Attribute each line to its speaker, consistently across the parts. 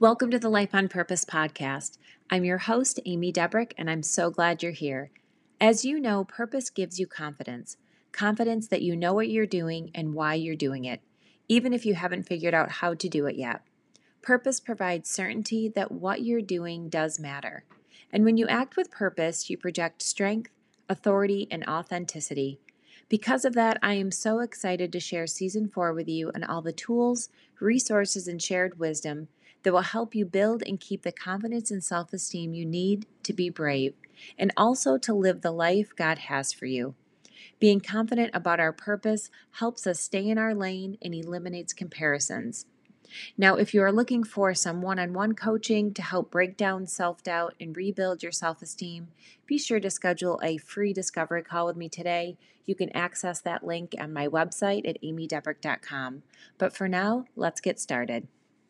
Speaker 1: Welcome to the Life on Purpose podcast. I'm your host, Amy Debrick, and I'm so glad you're here. As you know, purpose gives you confidence that you know what you're doing and why you're doing it, even if you haven't figured out how to do it yet. Purpose provides certainty that what you're doing does matter. And when you act with purpose, you project strength, authority, and authenticity. Because of that, I am so excited to share Season 4 with you and all the tools, resources, and shared wisdom that will help you build and keep the confidence and self-esteem you need to be brave, and also to live the life God has for you. Being confident about our purpose helps us stay in our lane and eliminates comparisons. Now, if you are looking for some one-on-one coaching to help break down self-doubt and rebuild your self-esteem, be sure to schedule a free discovery call with me today. You can access that link on my website at amydebrick.com. But for now, let's get started.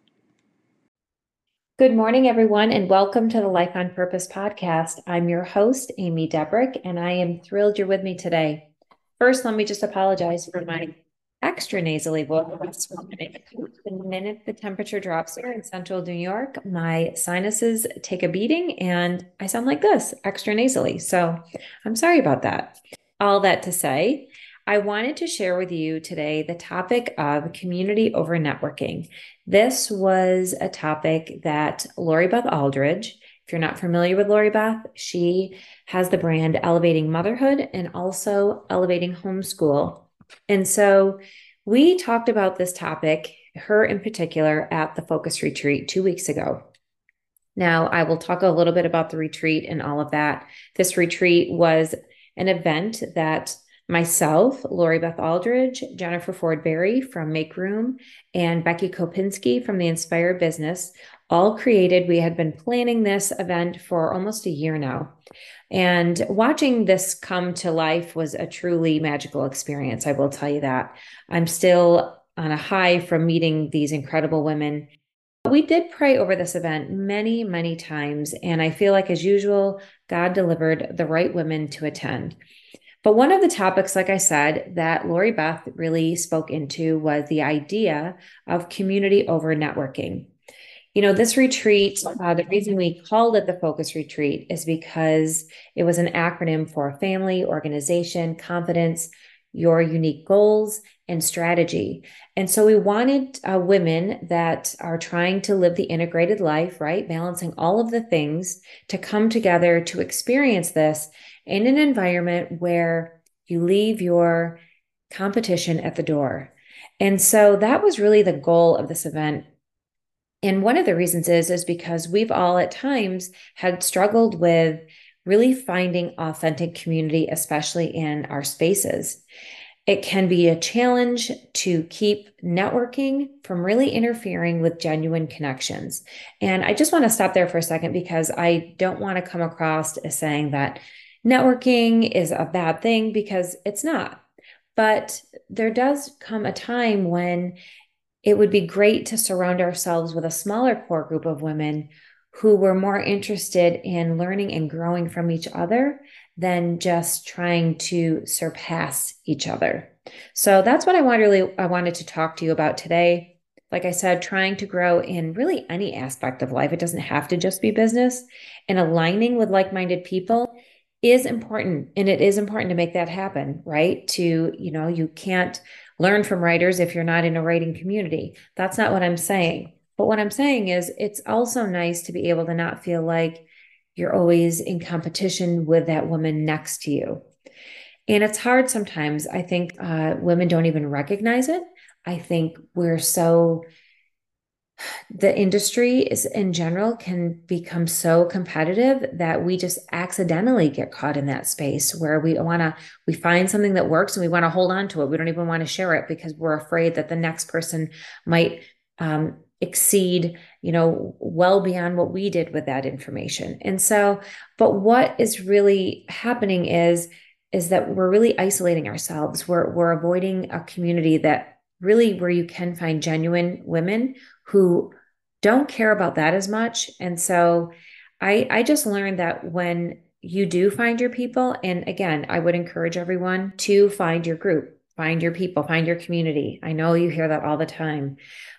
Speaker 1: Good morning, everyone, and welcome to the Life on Purpose podcast. I'm your host, Amy Debrick, and I am thrilled you're with me today. First, let me just apologize for my extra nasally voice. The minute the temperature drops here in central New York, my sinuses take a beating and I sound like this, extra nasally. So I'm sorry about that. All that to say, I wanted to share with you today the topic of community over networking. This was a topic that Lori Beth Aldridge, if you're not familiar with Lori Beth, she has the brand Elevating Motherhood and also Elevating Homeschool. And so we talked about this topic, her in particular, at the Focus Retreat 2 weeks ago. Now, I will talk a little bit about the retreat and all of that. This retreat was an event that myself, Lori Beth Aldridge, Jennifer Ford Berry from Make Room, and Becky Kopinski from the Inspire Business all created. We had been planning this event for almost a year now. And watching this come to life was a truly magical experience. I will tell you that. I'm still on a high from meeting these incredible women. We did pray over this event many, many times. And I feel like, as usual, God delivered the right women to attend. But one of the topics, like I said, that Lori Beth really spoke into was the idea of community over networking. You know, this retreat, the reason we called it the Focus Retreat is because it was an acronym for family, organization, confidence, your unique goals, and strategy. And so we wanted women that are trying to live the integrated life, right? Balancing all of the things to come together to experience this in an environment where you leave your competition at the door. And so that was really the goal of this event. And one of the reasons is because we've all at times had struggled with really finding authentic community, especially in our spaces. It can be a challenge to keep networking from really interfering with genuine connections. And I just want to stop there for a second because I don't want to come across as saying that networking is a bad thing, because it's not. But there does come a time when it would be great to surround ourselves with a smaller core group of women who were more interested in learning and growing from each other than just trying to surpass each other. So that's what I wanted to talk to you about today. Like I said, trying to grow in really any aspect of life. It doesn't have to just be business. And aligning with like-minded people is important. And it is important to make that happen, right? You can't learn from writers if you're not in a writing community. That's not what I'm saying. But what I'm saying is it's also nice to be able to not feel like you're always in competition with that woman next to you. And it's hard sometimes. I think women don't even recognize it. I think the industry is in general can become so competitive that we just accidentally get caught in that space where we find something that works and we want to hold on to it. We don't even want to share it because we're afraid that the next person might exceed, well beyond what we did with that information. And so, but what is really happening is that we're really isolating ourselves. We're avoiding a community that really where you can find genuine women who don't care about that as much. And so I just learned that when you do find your people, and again, I would encourage everyone to find your group, find your people, find your community. I know you hear that all the time,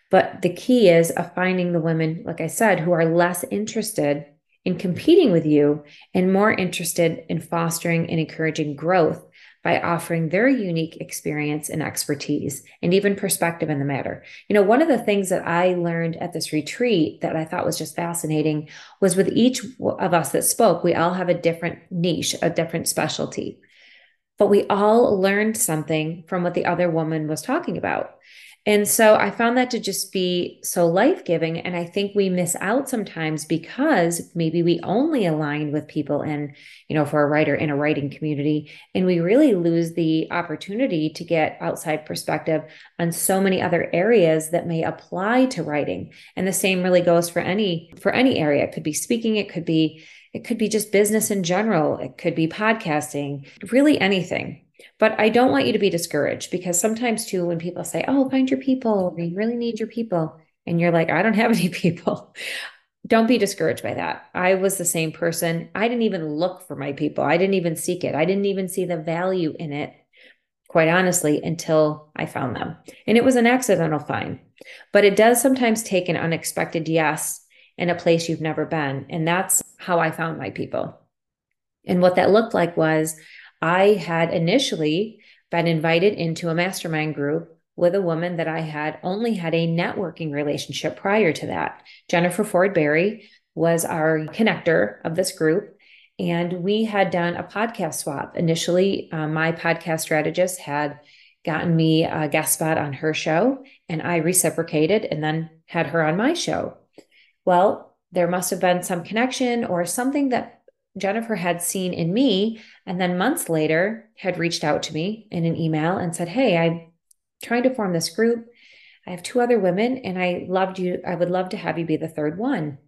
Speaker 1: But the key is of finding the women, like I said, who are less interested in competing with you and more interested in fostering and encouraging growth by offering their unique experience and expertise and even perspective in the matter. One of the things that I learned at this retreat that I thought was just fascinating was with each of us that spoke, we all have a different niche, a different specialty, but we all learned something from what the other woman was talking about. And so I found that to just be so life-giving. And I think we miss out sometimes because maybe we only align with people in, for a writer in a writing community, and we really lose the opportunity to get outside perspective on so many other areas that may apply to writing. And the same really goes for any area. It could be speaking, it could be just business in general, it could be podcasting, really anything. But I don't want you to be discouraged, because sometimes too, when people say, oh, find your people, you really need your people, and you're like, I don't have any people. Don't be discouraged by that. I was the same person. I didn't even look for my people. I didn't even seek it. I didn't even see the value in it, quite honestly, until I found them. And it was an accidental find. But it does sometimes take an unexpected yes in a place you've never been. And that's how I found my people. And what that looked like was I had initially been invited into a mastermind group with a woman that I had only had a networking relationship prior to that. Jennifer Ford Berry was our connector of this group. And we had done a podcast swap. Initially, my podcast strategist had gotten me a guest spot on her show, and I reciprocated and then had her on my show. Well, there must have been some connection or something that Jennifer had seen in me, and then months later had reached out to me in an email and said, hey, I'm trying to form this group. I have 2 other women, and I would love to have you be the third one.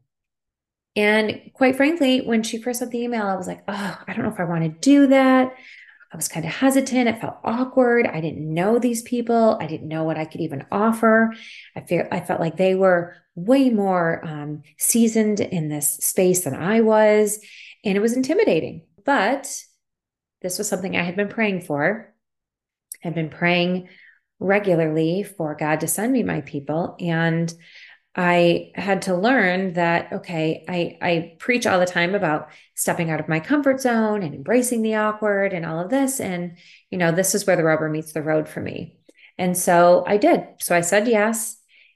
Speaker 1: And quite frankly, when she first sent the email, I was like, oh, I don't know if I want to do that. I was kind of hesitant. It felt awkward. I didn't know these people. I didn't know what I could even offer. I felt like they were way more seasoned in this space than I was. And it was intimidating. But this was something I had been praying for. I've been praying regularly for God to send me my people. And I had to learn that, okay, I preach all the time about stepping out of my comfort zone and embracing the awkward and all of this. And, this is where the rubber meets the road for me. And so I did. So I said yes.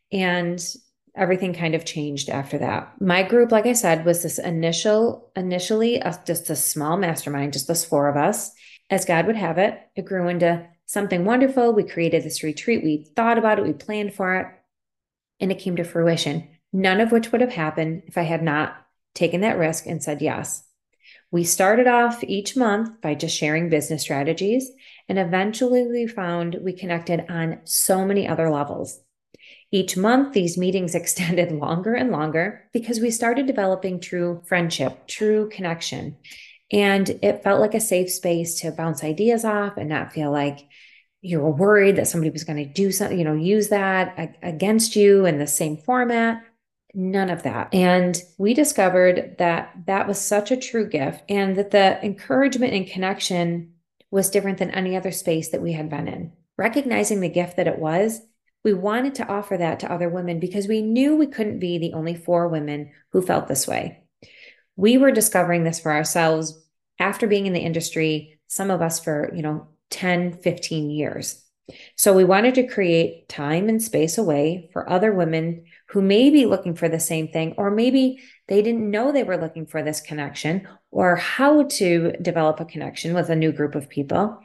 Speaker 1: And everything kind of changed after that. My group, like I said, was this initially just a small mastermind, just us 4 of us. As God would have it, it grew into something wonderful. We created this retreat. We thought about it. We planned for it. And it came to fruition, none of which would have happened if I had not taken that risk and said yes. We started off each month by just sharing business strategies, and eventually we connected on so many other levels. Each month, these meetings extended longer and longer because we started developing true friendship, true connection. And it felt like a safe space to bounce ideas off and not feel like you were worried that somebody was going to do something, use that against you in the same format. None of that. And we discovered that that was such a true gift, and that the encouragement and connection was different than any other space that we had been in. Recognizing the gift that it was, we wanted to offer that to other women because we knew we couldn't be the only 4 women who felt this way. We were discovering this for ourselves after being in the industry, some of us for, 10, 15 years. So we wanted to create time and space away for other women who may be looking for the same thing, or maybe they didn't know they were looking for this connection or how to develop a connection with a new group of people,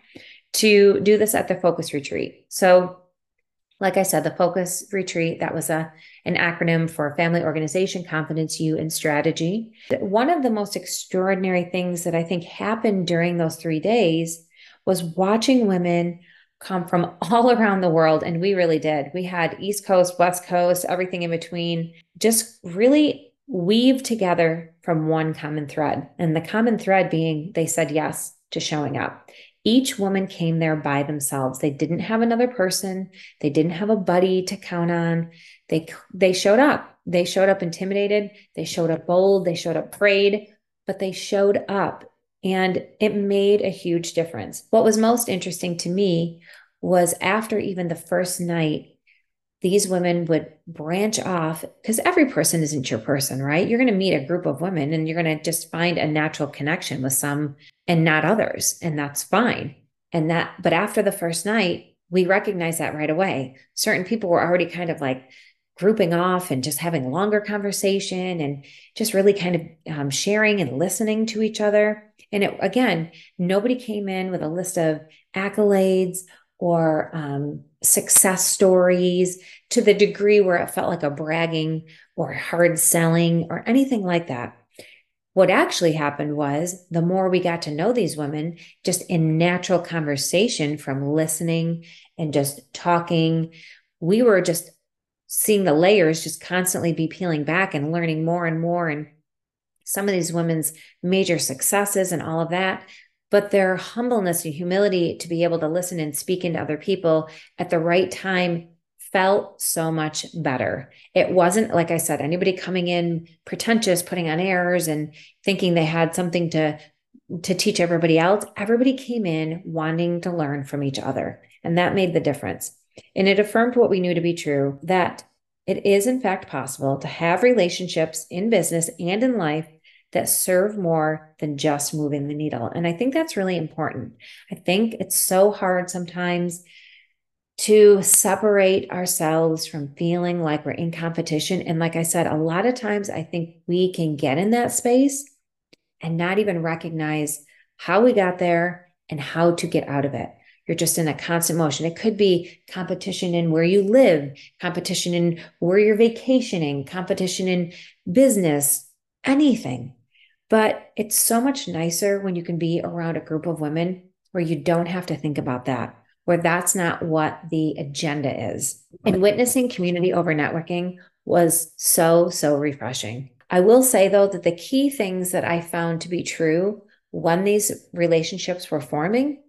Speaker 1: to do this at the Focus Retreat. So like I said, the Focus Retreat, that was an acronym for Family Organization, Confidence, You, and Strategy. One of the most extraordinary things that I think happened during those 3 days was watching women come from all around the world. And we really did. We had East Coast, West Coast, everything in between, just really weave together from one common thread. And the common thread being they said yes to showing up. Each woman came there by themselves. They didn't have another person. They didn't have a buddy to count on. They showed up. They showed up intimidated. They showed up bold. They showed up afraid, but they showed up. And it made a huge difference. What was most interesting to me was after even the first night, these women would branch off because every person isn't your person, right? You're going to meet a group of women and you're going to just find a natural connection with some and not others. And that's fine. But after the first night, we recognized that right away. Certain people were already kind of like grouping off and just having longer conversation and just really kind of sharing and listening to each other. And again, nobody came in with a list of accolades or success stories to the degree where it felt like a bragging or hard selling or anything like that. What actually happened was the more we got to know these women, just in natural conversation from listening and just talking, we were just seeing the layers just constantly be peeling back and learning more and more. And some of these women's major successes and all of that, but their humbleness and humility to be able to listen and speak into other people at the right time felt so much better. It wasn't, like I said, anybody coming in pretentious, putting on airs and thinking they had something to teach everybody else. Everybody came in wanting to learn from each other. And that made the difference. And it affirmed what we knew to be true, that it is in fact possible to have relationships in business and in life that serve more than just moving the needle. And I think that's really important. I think it's so hard sometimes to separate ourselves from feeling like we're in competition. And like I said, a lot of times I think we can get in that space and not even recognize how we got there and how to get out of it. You're just in a constant motion. It could be competition in where you live, competition in where you're vacationing, competition in business, anything. But it's so much nicer when you can be around a group of women where you don't have to think about that, where that's not what the agenda is. And witnessing community over networking was so, so refreshing. I will say, though, that the key things that I found to be true when these relationships were forming,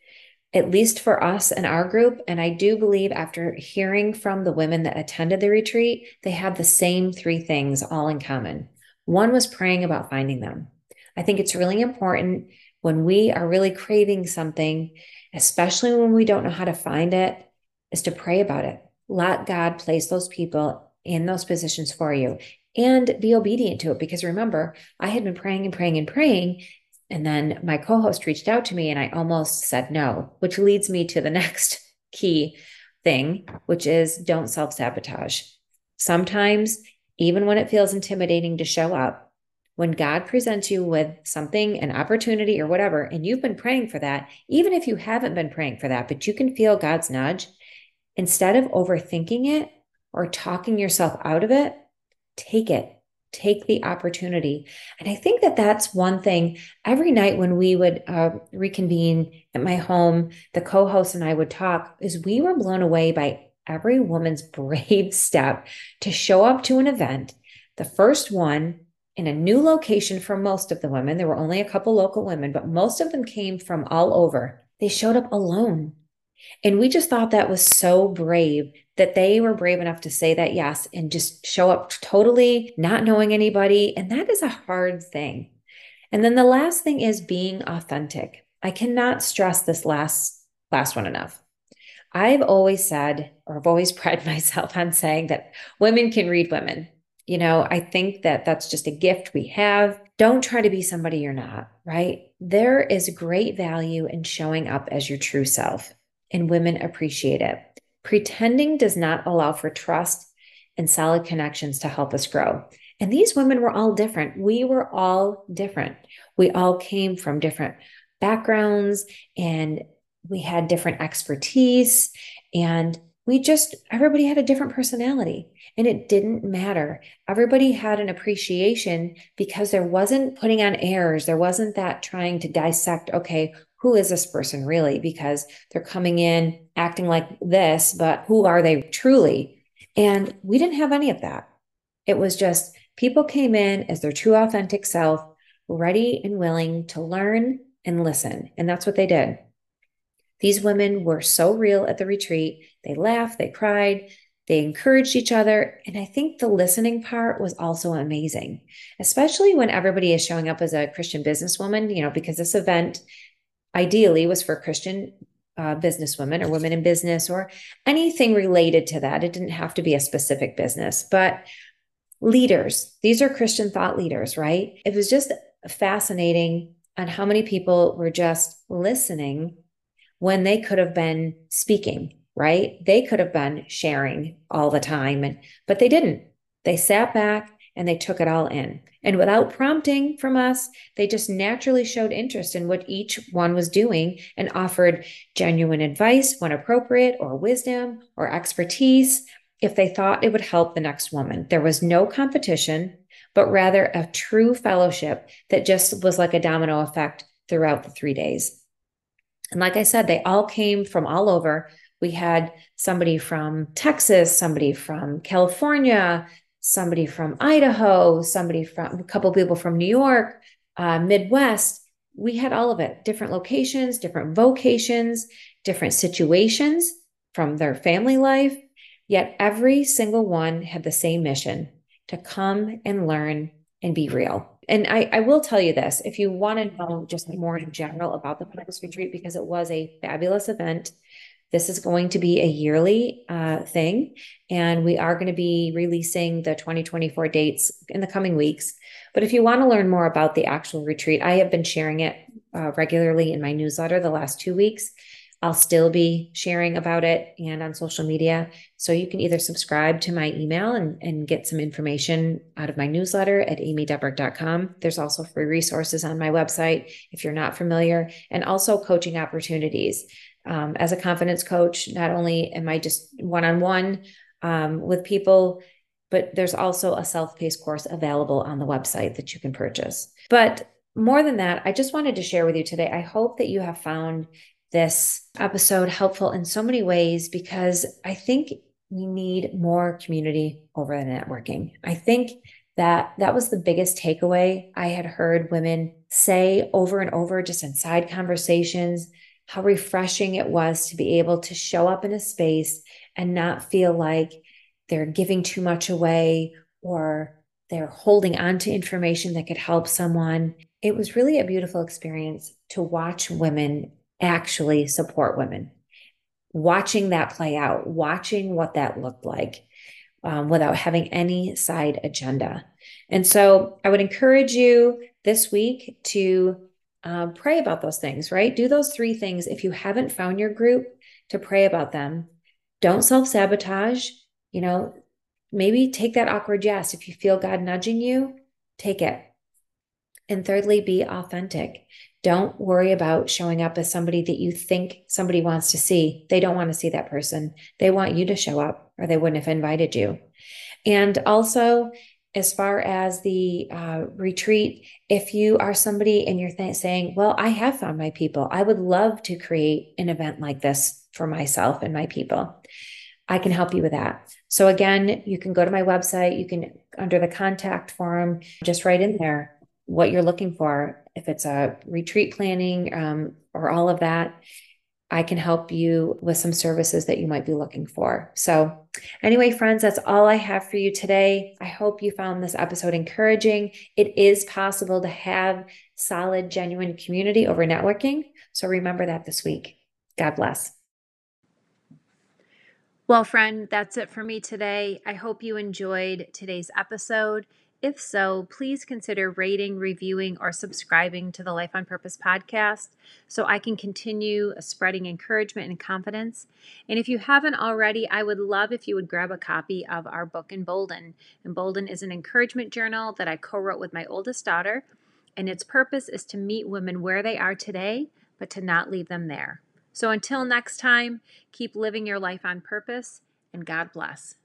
Speaker 1: at least for us and our group, and I do believe after hearing from the women that attended the retreat, they have the same three things all in common. One was praying about finding them. I think it's really important when we are really craving something, especially when we don't know how to find it, is to pray about it. Let God place those people in those positions for you and be obedient to it. Because remember, I had been praying and praying and praying. And then my co-host reached out to me and I almost said no, which leads me to the next key thing, which is don't self-sabotage. Sometimes, even when it feels intimidating to show up, when God presents you with something, an opportunity or whatever, and you've been praying for that, even if you haven't been praying for that, but you can feel God's nudge, instead of overthinking it or talking yourself out of it, take it. Take the opportunity. And I think that that's one thing. Every night when we would reconvene at my home, the co-host and I would talk, is we were blown away by every woman's brave step to show up to an event, the first one in a new location for most of the women. There were only a couple local women, but most of them came from all over. They showed up alone. And we just thought that was so brave that they were brave enough to say that yes and just show up totally not knowing anybody. And that is a hard thing. And then the last thing is being authentic. I cannot stress this last one enough. I've always said, or I've always prided myself on saying that women can read women. You know, I think that that's just a gift we have. Don't try to be somebody you're not, right? There is great value in showing up as your true self, and women appreciate it. Pretending does not allow for trust and solid connections to help us grow. And these women were all different. We were all different. We all came from different backgrounds and we had different expertise, and everybody had a different personality, and it didn't matter. Everybody had an appreciation because there wasn't putting on airs. There wasn't that trying to dissect, okay, who is this person really? Because they're coming in acting like this, but who are they truly? And we didn't have any of that. It was just people came in as their true authentic self, ready and willing to learn and listen. And that's what they did. These women were so real at the retreat. They laughed, they cried, they encouraged each other. And I think the listening part was also amazing, especially when everybody is showing up as a Christian businesswoman, because this event ideally was for Christian businesswomen or women in business or anything related to that. It didn't have to be a specific business, but leaders, these are Christian thought leaders, right? It was just fascinating on how many people were just listening when they could have been speaking, right? They could have been sharing all the time, but they didn't. They sat back and they took it all in. And without prompting from us, they just naturally showed interest in what each one was doing and offered genuine advice when appropriate, or wisdom or expertise if they thought it would help the next woman. There was no competition, but rather a true fellowship that just was like a domino effect throughout the 3 days. And like I said, they all came from all over. We had somebody from Texas, somebody from California, somebody from Idaho, a couple of people from New York, Midwest. We had all of it, different locations, different vocations, different situations from their family life. Yet every single one had the same mission: to come and learn and be real. And I will tell you this, if you want to know just more in general about the Purpose Retreat, because it was a fabulous event, this is going to be a yearly thing. And we are going to be releasing the 2024 dates in the coming weeks. But if you want to learn more about the actual retreat, I have been sharing it regularly in my newsletter the last 2 weeks. I'll still be sharing about it and on social media. So you can either subscribe to my email and get some information out of my newsletter at amydebrick.com. There's also free resources on my website if you're not familiar, and also coaching opportunities. As a confidence coach, not only am I just one-on-one with people, but there's also a self-paced course available on the website that you can purchase. But more than that, I just wanted to share with you today. I hope that you have found this episode helpful in so many ways, because I think we need more community over the networking. I think that was the biggest takeaway I had heard women say over and over, just in side conversations, how refreshing it was to be able to show up in a space and not feel like they're giving too much away or they're holding on to information that could help someone. It was really a beautiful experience to watch women actually support women, watching that play out, watching what that looked like without having any side agenda. And so I would encourage you this week to pray about those things, right? Do those 3 things. If you haven't found your group, to pray about them. Don't self-sabotage. Maybe take that awkward yes. If you feel God nudging you, take it. And thirdly, be authentic. Don't worry about showing up as somebody that you think somebody wants to see. They don't want to see that person. They want you to show up, or they wouldn't have invited you. And also, as far as the retreat, if you are somebody and you're saying, well, I have found my people, I would love to create an event like this for myself and my people, I can help you with that. So again, you can go to my website, you can, under the contact form, just write in there what you're looking for. If it's a retreat planning or all of that, I can help you with some services that you might be looking for. So anyway, friends, that's all I have for you today. I hope you found this episode encouraging. It is possible to have solid, genuine community over networking. So remember that this week. God bless. Well, friend, that's it for me today. I hope you enjoyed today's episode. If so, please consider rating, reviewing, or subscribing to the Life on Purpose podcast so I can continue spreading encouragement and confidence. And if you haven't already, I would love if you would grab a copy of our book, Embolden. Embolden is an encouragement journal that I co-wrote with my oldest daughter, and its purpose is to meet women where they are today, but to not leave them there. So until next time, keep living your life on purpose, and God bless.